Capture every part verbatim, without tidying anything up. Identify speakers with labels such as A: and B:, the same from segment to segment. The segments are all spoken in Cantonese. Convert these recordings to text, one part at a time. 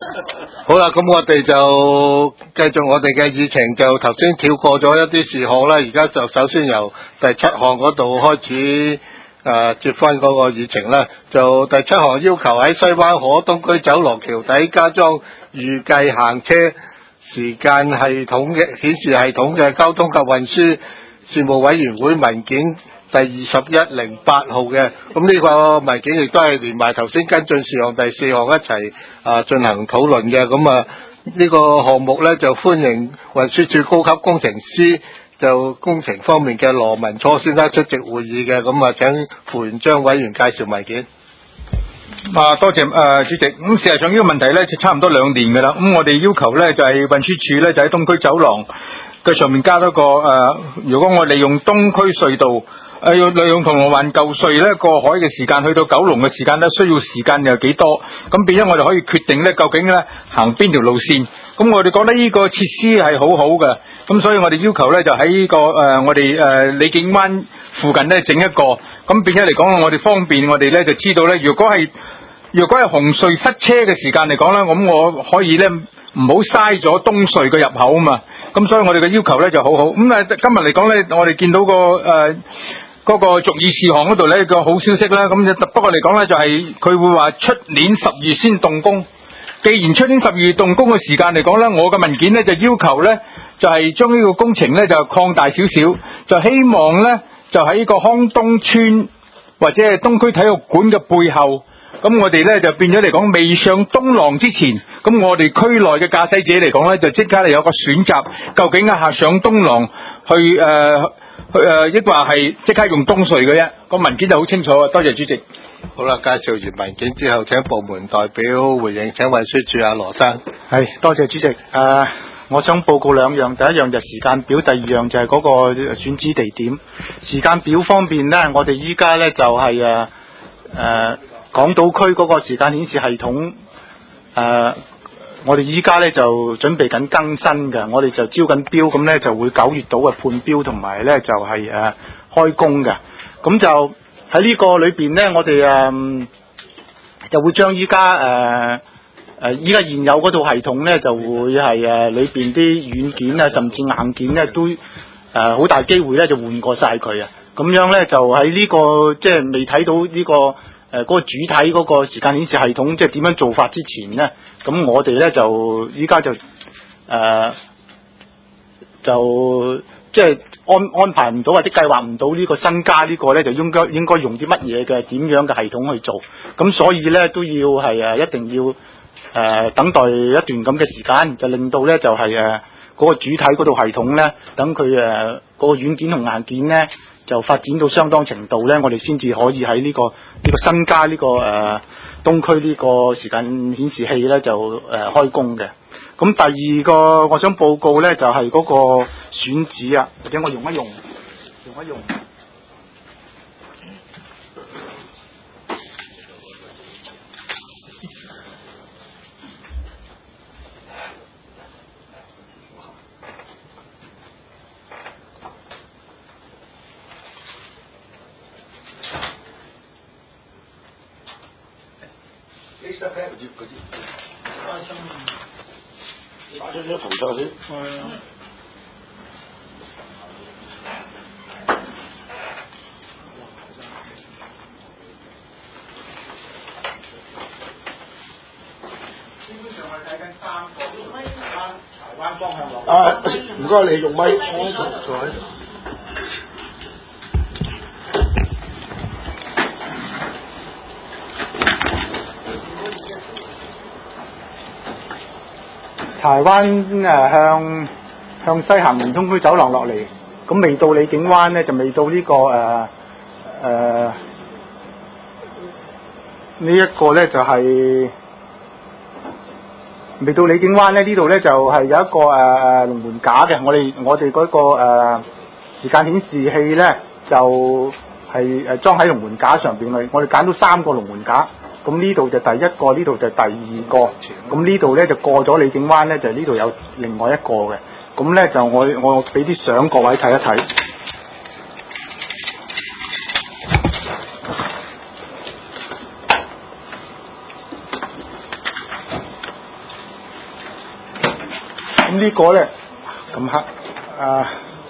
A: 好啦，咁我哋就繼續我哋嘅議程，就頭先跳過咗一啲事項啦，而家就首先由第七項嗰度開始誒、呃、接翻嗰個議程啦。就第七項要求喺西灣河東區走廊橋底加裝預計行車時間系統嘅顯示系統嘅交通及運輸事務委員會文件第二十一零八號嘅，咁呢個文件亦都係連埋頭先跟進事項第四項一齊啊進行討論嘅。咁啊呢個項目呢，就歡迎運輸署高級工程師就工程方面嘅羅文初先生出席會議嘅。咁啊請副員張委員介紹文件。
B: 啊，多謝誒、呃、主席。咁事實上呢個問題咧，就差唔多兩年㗎啦。咁我哋要求咧就係、是、運輸署咧就喺東區走廊嘅上面加多個誒、呃，如果我利用東區隧道誒、呃、要利用銅鑼灣舊隧咧過海嘅時間，去到九龍嘅時間咧，需要時間又幾多？咁變咗我哋可以決定咧，究竟咧行邊條路線。咁我哋覺得呢個設施係好好嘅。咁所以我哋要求咧就喺呢、這個誒、呃、我哋誒李景灣附近咧整一個。咁變咗嚟講，我哋方便我哋咧就知道咧，如果係如果係紅隧塞車嘅時間嚟講咧，咁我可以咧唔好嘥咗東隧嘅入口啊嘛。咁所以我哋嘅要求咧就好好。咁啊今日嚟講咧，我哋見到個誒嗰、呃那個續議事項嗰度咧個好消息啦。咁不過嚟講咧就係、是、佢會話出年十月先動工。既然出年十月動工嘅時間嚟講咧，我嘅文件咧就要求咧就係將呢個工程咧就擴大少少，就希望咧。就喺呢個康東村或者係東區體育館嘅背後，咁我哋咧就變咗嚟講，未上東廊之前，咁我哋區內嘅駕駛者嚟講咧，就即刻嚟有個選擇，究竟一下上東廊去誒、呃、去誒，抑或係即刻用東隧嘅啫。個文件就好清楚，多謝主席。
A: 好啦，介紹完文件之後，請部門代表回應。請運輸署阿羅生。
C: 係，多謝主席。誒、呃。我想報告兩樣，第一樣就係時間表，第二樣就係嗰個選址地點。時間表方面呢，我哋依家呢就係誒誒港島區嗰個時間顯示系統，誒、呃、我哋依家呢就準備緊更新嘅，我哋就招緊標，咁呢就會九月度嘅判標同埋呢就係、是、誒、呃、開工嘅。咁就喺呢個裏邊呢，我哋誒、呃、就會將依家誒。呃誒，依家現有嗰套系統咧，就會係誒裏邊啲軟件啊，甚至硬件咧，都誒好、呃、大機會咧就換過晒佢啊！咁樣咧就喺呢、這個即係未睇到呢、這個誒嗰、呃那個主體嗰個時間顯示系統即係點樣做法之前咧，咁我哋咧就依家就誒、呃、就即係安安排唔到或者計劃唔到呢個新加呢個咧，就應該應該用啲乜嘢嘅點樣嘅系統去做？咁所以咧都要係誒一定要。誒、呃、等待一段咁嘅時間，就令到咧就係誒嗰個主體嗰套系統咧，等佢誒嗰個軟件同硬件咧就發展到相當程度咧，我哋先至可以喺呢、這個呢、這個新加呢、這個誒、呃、東區呢個時間顯示器咧就誒、呃、開工嘅。咁第二個我想報告咧就係、是、嗰個選址啊，或者我用一用，用一用。
A: 打咗張圖上去。係啊。基本上係睇緊三個，台灣方向落。啊，唔該你用咪，我喺度坐喺度。
C: 台灣誒、呃、向向西行連東區走廊落嚟，咁未到李景灣咧，就未到呢、這個誒誒呢一個咧就係、是、未到李景灣咧，呢度咧就係、是、有一個誒誒龍門架嘅，我哋我哋嗰、那個誒、呃、時間顯示器咧就係誒裝喺龍門架上邊嘅，我哋揀到三個龍門架。咁呢度就第一個，呢度就第二個。咁呢度咧就過咗李景灣咧，就呢度有另外一個嘅。咁咧就我我俾啲相各位睇一睇。 咁呢個咧咁黑啊。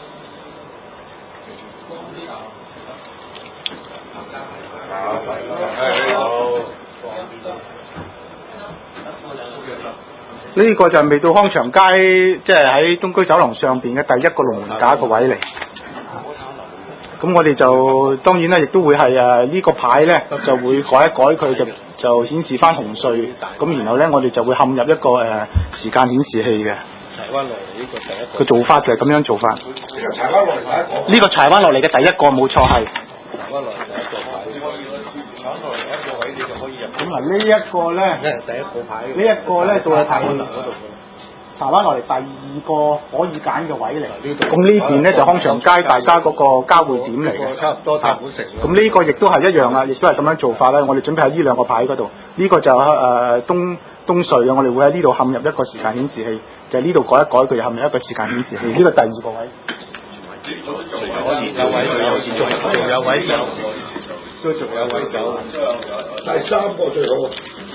C: 呢個就係未到康祥街，即係喺東區走廊上邊嘅第一個龍門架個位嚟。咁我哋就當然啦，亦都會係誒呢個牌咧就會改一改佢，就就顯示翻紅隧。咁然後咧，我哋就會嵌入一個誒、呃、時間顯示器嘅。柴灣落嚟呢個第一個。個做法就係咁樣做法。呢個柴灣落嚟第一個。呢個柴灣落嚟嘅第一個冇錯係。柴灣落嚟第一個牌。柴灣落嚟第一個位你就可以入。咁啊呢一個咧，第一個牌。呢一個咧到係柴灣嗰度。柴灣落嚟第二個可以揀嘅位嚟。咁呢邊咧就康祥街大家嗰個交匯點嚟嘅。差唔多太古城。咁呢個亦都係一樣啊，亦都係咁樣做法咧。我哋準備喺呢兩個牌嗰度。呢、這個就誒、呃、東東隧嘅，我哋會喺呢度嵌入一個時間顯示器，就係呢度改一改佢，嵌入一個時間顯示器。呢、這個第二個位。仲有有位，仲仲有位走，都仲有位走。第三個最好。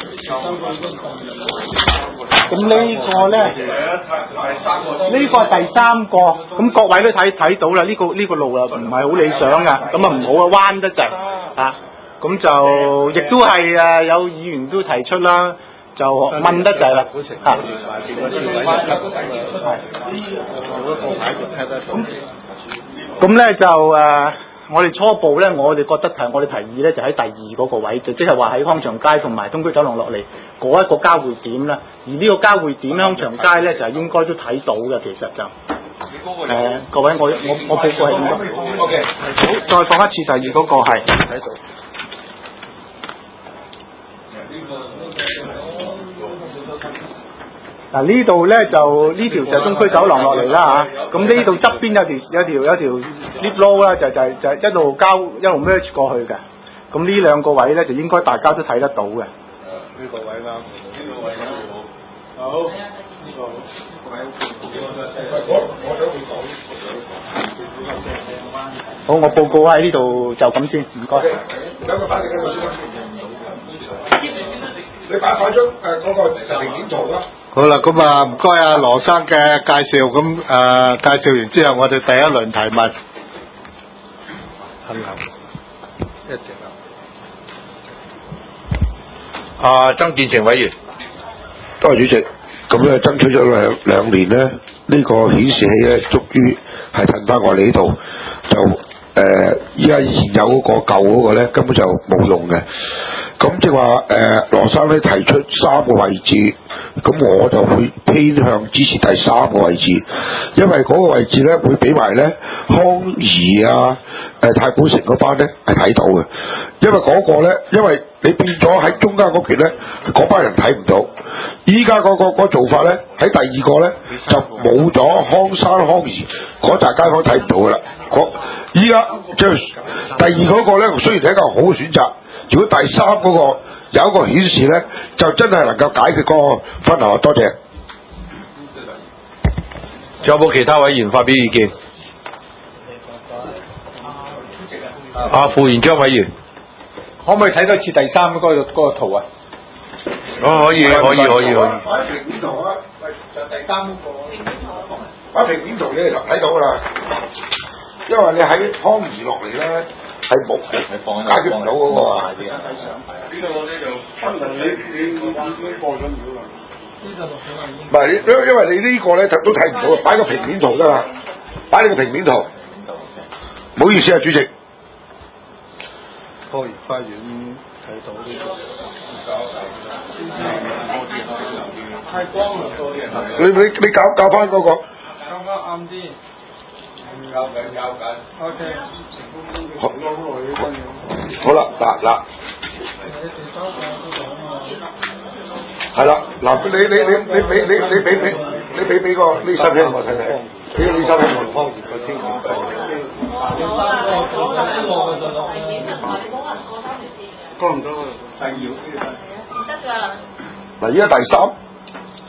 C: 咁呢個咧，呢個係第三個，咁各位都睇睇到啦。呢、這個呢、這個路啊唔係好理想㗎，咁啊唔好啊彎得滯啊。咁就亦都係誒有議員都提出啦，就問得滯啦嚇。咁咧就誒、呃，我哋初步咧，我哋覺得係我哋提議咧，就喺第二嗰個位，就即係話喺康祥街同埋東區走廊落嚟嗰一個交匯點啦。而呢個交匯點康祥街咧，就係應該都睇到嘅，其實就誒、呃、各位，我我我報告係點講 ？OK， 好，再放一次第二嗰個係睇到。嗱呢度咧就呢條就係東區走廊落嚟啦嚇，咁呢度側邊有條有條有條 lift low 啦，就就就一路交一路 merge 過去嘅，咁呢兩個位咧就應該大家都睇得到嘅。誒呢個位啱，呢個位啱好。好，呢個位我我想會講。好，我報告喺呢度就咁先，唔該。兩個反應嘅你擺擺張誒嗰個實平面圖啦。
A: 好啦，咁啊唔該啊羅生嘅介紹，咁誒、呃、介紹完之後，我哋第一輪提問。一直
D: 啊，曾建成委員，
E: 多謝主席。咁咧爭取咗兩兩年咧，呢、這個顯示器咧，終於係褪翻我哋呢度，就誒依家以前有嗰個舊嗰個咧，根本就冇用嘅。咁即係話誒羅生咧提出三個位置，咁我就會偏向支持第三個位置，因為嗰個位置咧會俾埋咧康怡啊、誒、呃、太古城嗰班咧係睇到嘅，因為嗰個咧，因為你變咗喺中間嗰橛咧，嗰班人睇唔到。依家嗰個嗰、嗰個、做法咧，喺第二個咧就冇咗康山康怡嗰紮街坊睇唔到噶啦。依家即係第二嗰個咧，雖然係一個好嘅選擇。如果第三嗰個有一個顯示咧，就真係能夠解決嗰個分流。多謝。
D: 仲有冇其他委員發表意見？啊，副原張委員，
B: 可唔可以睇多次第三嗰、嗰個嗰、嗰個圖啊？
D: 哦，可以，可以，可以，可以。
E: 擺平面圖啊，就第三嗰個。擺平面圖你就睇到噶啦，因為你喺康怡落嚟咧。係冇解決唔到嗰個啊！呢個咧就可能你你你已經過咗秒啦。唔係，因因為你呢個咧都睇唔到，擺個平面圖㗎嘛，擺你個平面圖。唔好意思啊，主席。
A: 科園花園睇到呢個。太光啦，多啲人。
E: 你你你搞搞翻嗰個。
A: 搞翻啱啲。搞緊搞緊 ，O K， 成功咗好耐呢單嘢。
E: 好啦，嗱嗱，係啦，嗱你你你你俾你你俾俾你俾俾個呢收聽我睇睇，俾個呢收聽我。方言個天線多唔多？第二唔得㗎。嗱，依家第三。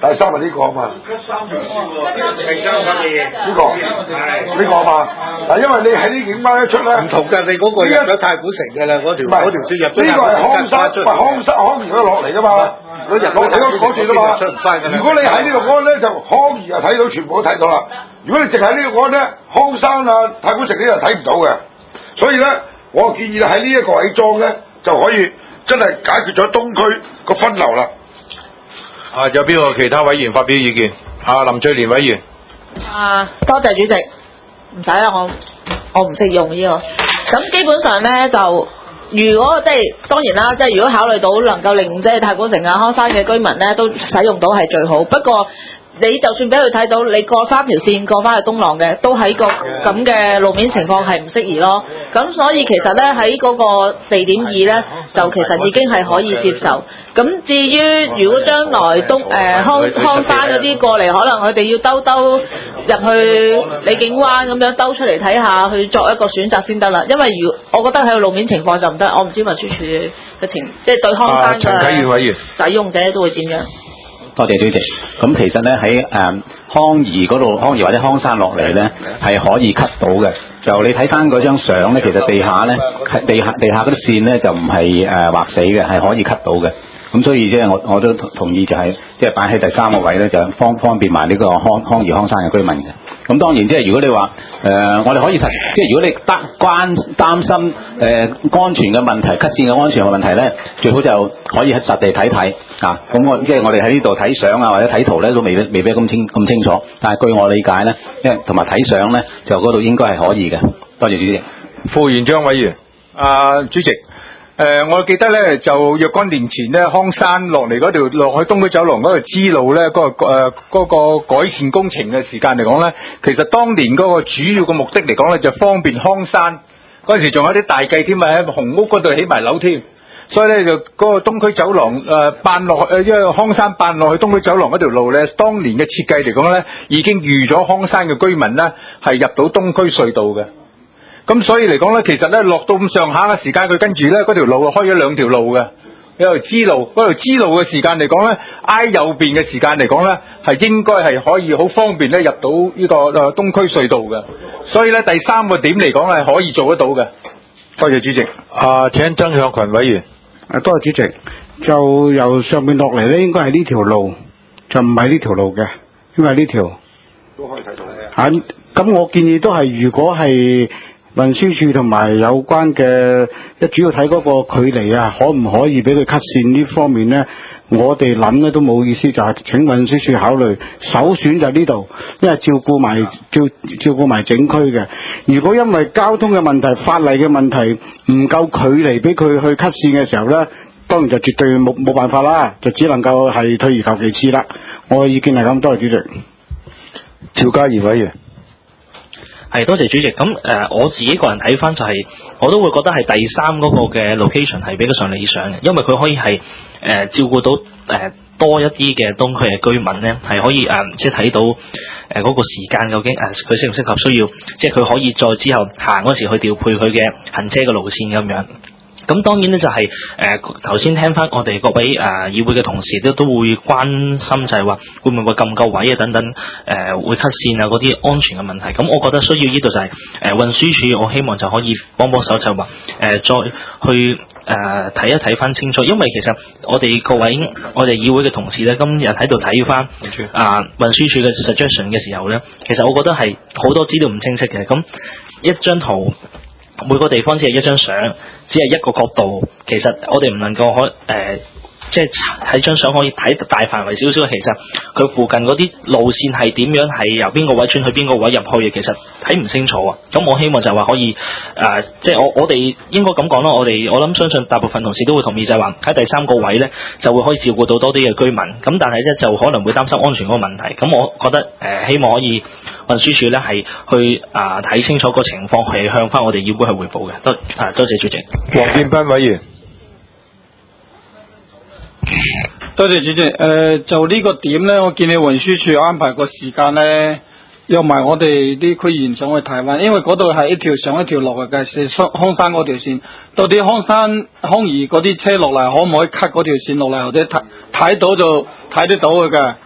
E: 第三係呢個啊嘛。
F: 三條線喎，呢個係相反嘅嘢。
E: 呢個係呢個啊嘛。嗱，因為你喺呢警班一出咧，
A: 唔同㗎，你嗰個入咗太古城嘅啦，嗰條嗰條線入咗
E: 呢個係康山，唔係康山康怡嗰度落嚟㗎嘛。
A: 嗰日
E: 落嚟嗰嗰段啊嘛。
A: 出唔翻㗎啦。
E: 如果你喺呢度安咧，就康怡就睇到，全部都睇到啦。如果你淨喺呢度安咧，康山啊、太古城呢就睇唔到嘅。所以咧，我建議喺呢一個位裝咧，就可以真係解決咗東區個分流啦。
D: 啊，有邊個其他委員發表意見？啊，林翠蓮委員。
G: 啊，多謝主席，唔使啦，我我唔識用呢、這個。咁基本上咧，就如果即係當然啦，即係如果考慮到能夠令即係太古城啊、康山嘅居民咧都使用到係最好。不過你就算俾佢睇到，你過三條線過翻去東廊嘅，都喺個咁嘅路面情況係唔適宜咯。咁所以其實咧喺嗰個地點二咧，就其實已經係可以接受。咁至於如果將來東誒、呃、康康山嗰啲過嚟，可能佢哋要兜兜入去李景灣咁樣兜出嚟睇下，去作一個選擇先得啦。因為如我覺得喺個路面情況就唔得，我唔知運輸署嘅情，即係對康山嘅使用者都會點樣。
H: 多謝主席。咁其實咧喺誒康怡嗰度，康怡或者康山落嚟咧係可以 cut 到嘅。就你睇翻嗰張相咧，其實地下咧地下地下嗰啲線咧就唔係誒劃死嘅，係可以 cut 到嘅。咁所以即係我我都同意就係即係擺喺第三個位咧，就方方便埋呢個康康怡康山嘅居民嘅。咁當然即係如果你話誒、呃、我哋可以實即係如果你擔關擔心誒、呃、安全嘅問題、cut 線嘅安全嘅問題咧，最好就可以喺實地睇睇啊。咁我即係我哋喺呢度睇相啊或者睇圖咧都未必未必咁清咁清楚，但係據我理解咧，因為同埋睇相咧就嗰度應該係可以嘅。多謝主席。
D: 副園長委員。
B: 啊，主席。誒、呃，我記得咧，就若干年前咧，康山落嚟嗰條落去東區走廊嗰條支路咧，嗰、那個誒嗰、呃那個改善工程嘅時間嚟講咧，其實當年嗰個主要嘅目的嚟講咧，就方便康山嗰陣時仲有啲大計添啊，喺紅屋嗰度起埋樓添，所以咧就嗰個東區走廊誒辦落誒，因為康山辦落去東區走廊嗰條路咧，當年嘅設計嚟講咧，已經預咗康山嘅居民咧係入到東區隧道嘅。咁所以嚟講咧，其實咧落到咁上下嘅時間，佢跟住咧嗰條路開咗兩條路嘅，有條支路，嗰條支路嘅時間嚟講咧，挨右邊嘅時間嚟講咧，係應該係可以好方便咧入到呢個誒東區隧道嘅。所以咧第三個點嚟講係可以做得到嘅。多謝主席。
D: 啊，請曾向群委員。
I: 啊，多謝主席。就由上面落嚟咧，應該係呢條路，就唔係呢條路嘅，因為呢條
E: 都可以睇到嘅。
I: 啊，咁我建議都係，如果係運輸署同埋有關嘅，一主要睇嗰個距離啊，可唔可以俾佢 cut 線呢方面呢？我哋諗咧都冇意思，就係、是、請運輸署考慮，首選就係呢度，因為照顧埋照照顧埋整區嘅。如果因為交通嘅問題、法例嘅問題唔夠距離俾佢去 cut 線嘅時候呢，當然就絕對冇冇辦法啦，就只能夠係退而求其次啦。我嘅意見係咁，多謝主席。
D: 趙家賢委員。
J: 係，多謝主席。咁誒、呃，我自己個人睇翻就係、是，我都會覺得係第三嗰個嘅 location 係比較上理想嘅，因為佢可以係誒、呃、照顧到誒、呃、多一啲嘅東區嘅居民咧，係可以誒、呃、即係睇到誒嗰、呃那個時間究竟誒佢適唔適合需要，即係佢可以再之後行嗰時去調配佢嘅行車嘅路線咁樣。咁當然咧就係誒頭先聽翻我哋各位誒、呃、議會嘅同事都都會關心就係話會唔會咁夠位啊等等誒、呃、會 cut 線啊嗰啲安全嘅問題。咁我覺得需要呢度就係、是、誒、呃、運輸署，我希望就可以幫幫手就係話誒再去誒睇、呃、一睇翻清楚，因為其實我哋各位我哋議會嘅同事咧今日喺度睇翻啊運輸署嘅 suggestion 嘅時候咧，其實我覺得係好多資料唔清晰嘅。咁一張圖。每個地方只係一張相，只係一個角度。其實我哋唔能夠可誒、呃，即係喺張相可以睇大範圍少少。其實佢附近嗰啲路線係點樣，係由邊個位轉去邊個位入去嘅，其實睇唔清楚啊。咁我希望就係話可以誒、呃，即係我我哋應該咁講啦。我哋我諗相信大部分同事都會同意，就係話喺第三個位咧就會可以照顧到多啲嘅居民。咁但係咧就可能會擔心安全嗰個問題。咁我覺得誒、呃，希望可以。運輸署咧係去啊睇清楚個情況，係向翻我哋議會去匯報嘅。多啊，多謝主席。
D: 黃建斌委員，
K: 多謝主席。誒、呃，就呢個點咧，我建議運輸署安排個時間咧，約埋我哋啲區議員上去睇翻，因為嗰度係一條上一條落嘅，係康山嗰條線。到底康山康怡嗰啲車落嚟，可唔可以 cut 嗰條線落嚟，或者睇睇到就睇得到佢嘅？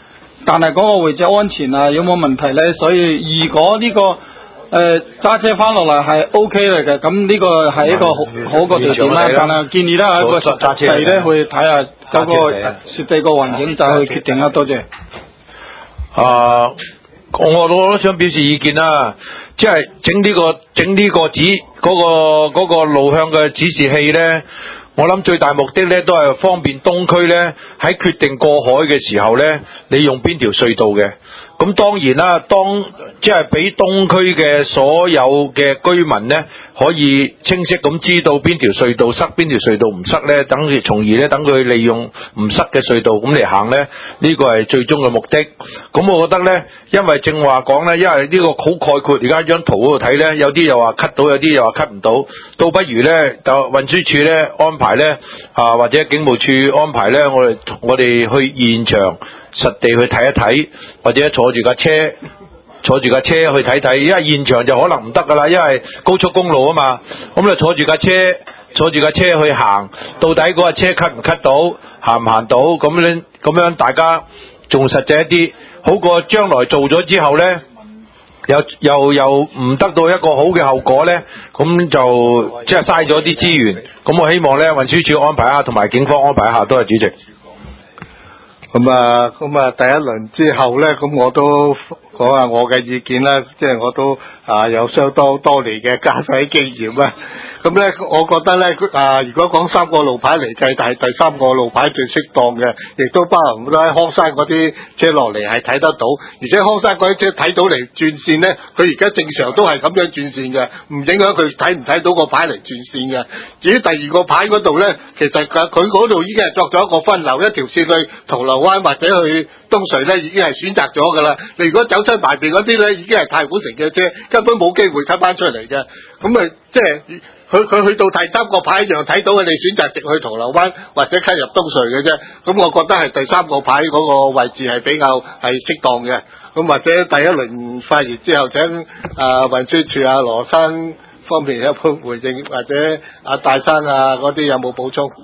K: 但係嗰個位置安全啊有冇問題咧？所以如果呢、這個誒揸、呃、車翻落嚟係 O K 嚟嘅，咁呢個係一個好好個地點啦。但係建議啦，一個實地咧去睇下嗰個實地個環境就去決定啦。多謝。
D: 啊，我我都想表示意見啦，即係整呢個整呢個指嗰、嗰個嗰、嗰個路向嘅指示器咧。我諗最大目的咧都係方便東區咧喺決定過海嘅時候咧，你用邊條隧道嘅。咁當然啦，當即係俾東區嘅所有嘅居民咧，可以清晰咁知道邊條隧道塞，邊條隧道唔塞咧，等住從而咧等佢利用唔塞嘅隧道咁嚟行咧，呢個係最終嘅目的。咁我覺得咧，因為正話講咧，因為呢個好概括，而家張圖嗰度睇咧，有啲又話 cut 到，有啲又話 cut 唔到，倒不如咧就運輸署咧安排咧啊，或者警務處安排咧，我哋我哋去現場實地去睇一睇，或者坐住架車，坐住架車去睇睇，因為現場就可能唔得噶啦，因為高速公路啊嘛，咁就坐住架車，坐住架車去行，到底嗰架車 cut 唔 cut 到，行唔行到，咁樣咁樣大家仲實際一啲，好過將來做咗之後咧，又又又唔得到一個好嘅後果咧，咁就即係嘥咗啲資源。咁我希望咧運輸署安排下，同埋警方安排一下，多謝主席。
A: 咁啊，咁啊，第一輪之後咧，咁我都講下我嘅意見啦，即係我都啊有相當多年嘅駕駛經驗啦。咁咧，我覺得咧啊，如果講三個路牌嚟計，但係第三個路牌最適當嘅，亦都包含咗喺康山嗰啲車落嚟係睇得到，而且康山嗰啲車睇到嚟轉線咧，佢而家正常都係咁樣轉線嘅，唔影響佢睇唔睇到個牌嚟轉線嘅。至於第二個牌嗰度咧，其實佢嗰度已經係作咗一個分流，一條線去銅鑼灣或者去東隧咧，已經係選擇咗㗎啦。你如果走親埋邊嗰啲咧，已經係太古城嘅車，根本冇機會吸翻出嚟嘅。咁咪即係。佢佢去到第三個牌一樣睇到嘅，你選擇直去銅鑼灣或者吸入東隧嘅啫。咁我覺得係第三個牌嗰個位置係比較係適當嘅。咁或者第一輪發言之後，請啊運輸署啊羅生方面有冇回應，或者啊大山啊嗰啲有冇補充？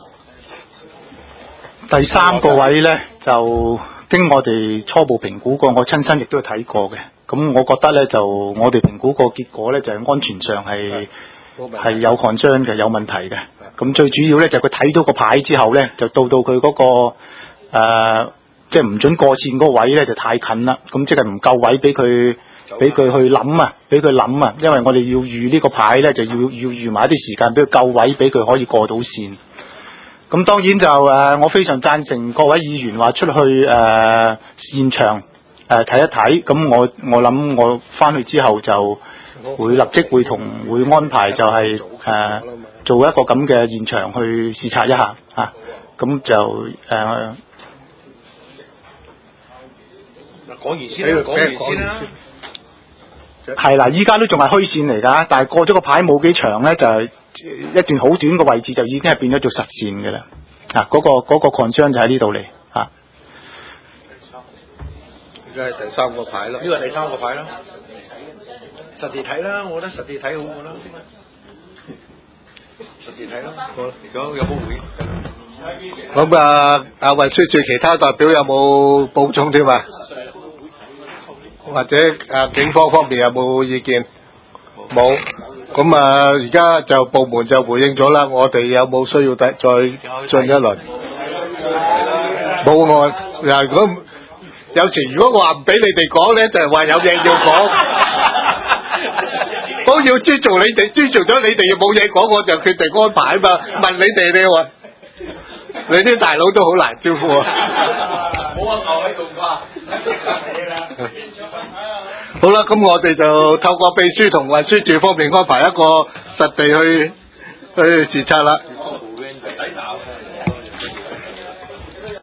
C: 第三個位呢，就經我哋初步評估過，我親身亦都睇過嘅。咁我覺得呢，就我哋評估個結果呢，就係、是、安全上係。係有 concern 嘅，有問題嘅。咁最主要咧就係佢睇到個牌之後咧，就到到佢嗰、那個誒，即係唔准過線嗰個位咧就太近啦。咁即係唔夠位俾佢俾佢去諗啊，俾佢諗啊。因為我哋要預呢個牌咧，就要要預埋一啲時間俾佢夠位，俾佢可以過到線。咁當然就誒、呃，我非常贊成各位議員話出去誒、呃、現場誒睇、呃、一睇。咁我我諗我翻去之後就。會立即會同會安排就係、是、誒、呃、做一個咁嘅現場去視察一下啊，咁就誒
D: 講完先啦，講完先啦。
C: 係啦，依家都仲係虛線嚟㗎，但係過咗個牌冇幾長咧，就係一段好短嘅位置就已經係變咗做實線嘅啦。啊，嗰、那個嗰、那個 concern 就喺呢度嚟啊。
A: 而家係第三個牌咯，
D: 呢個係第三個牌啦。實地睇啦，我覺得實地睇好過啦。實地睇啦，好，有有冇回應？
A: 咁啊，啊運輸署其他代表有冇補充添啊？或者啊警方方面有冇意見？冇。咁啊，而家就部門就回應咗啦。我哋有冇需要再再進一輪？冇案。嗱，如果有時如果我話唔俾你哋講咧，就係話有嘢要講。我要尊重你哋，尊重咗你哋冇嘢講，我就決定安排嘛。問你哋咧喎，你啲大佬都好難招呼啊。冇阿牛喺度啩？好啦，咁我哋就透過秘書同運輸署方面安排一個實地去去視察啦。